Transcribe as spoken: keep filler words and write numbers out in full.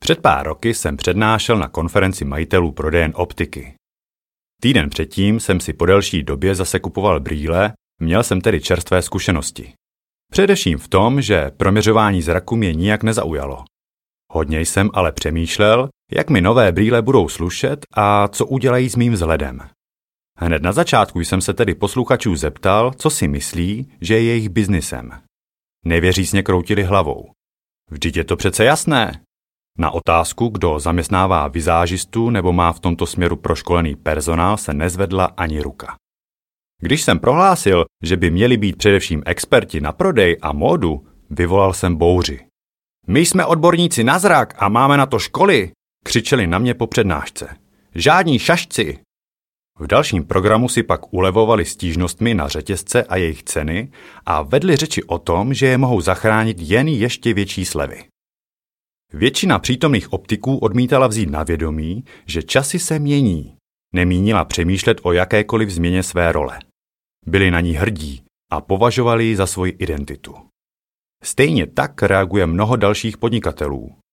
Před pár roky jsem přednášel na konferenci majitelů prodejen optiky. Týden předtím jsem si po delší době zase kupoval brýle, měl jsem tedy čerstvé zkušenosti. Především v tom, že proměřování zraku mě nijak nezaujalo. Hodně jsem ale přemýšlel, jak mi nové brýle budou slušet a co udělají s mým vzhledem. Hned na začátku jsem se tedy posluchačů zeptal, co si myslí, že je jejich biznisem. Nevěřícně kroutili hlavou. Vždyť je to přece jasné. Na otázku, kdo zaměstnává vizážistu nebo má v tomto směru proškolený personál, se nezvedla ani ruka. Když jsem prohlásil, že by měli být především experti na prodej a módu, vyvolal jsem bouři. My jsme odborníci na zrak a máme na to školy, křičeli na mě po přednášce. Žádní šašci. V dalším programu si pak ulevovali stížnostmi na řetězce a jejich ceny a vedli řeči o tom, že je mohou zachránit jen ještě větší slevy. Většina přítomných optiků odmítala vzít na vědomí, že časy se mění. Nemínila přemýšlet o jakékoliv změně své role. Byli na ní hrdí a považovali ji za svoji identitu. Stejně tak reaguje mnoho dalších podnikatelů.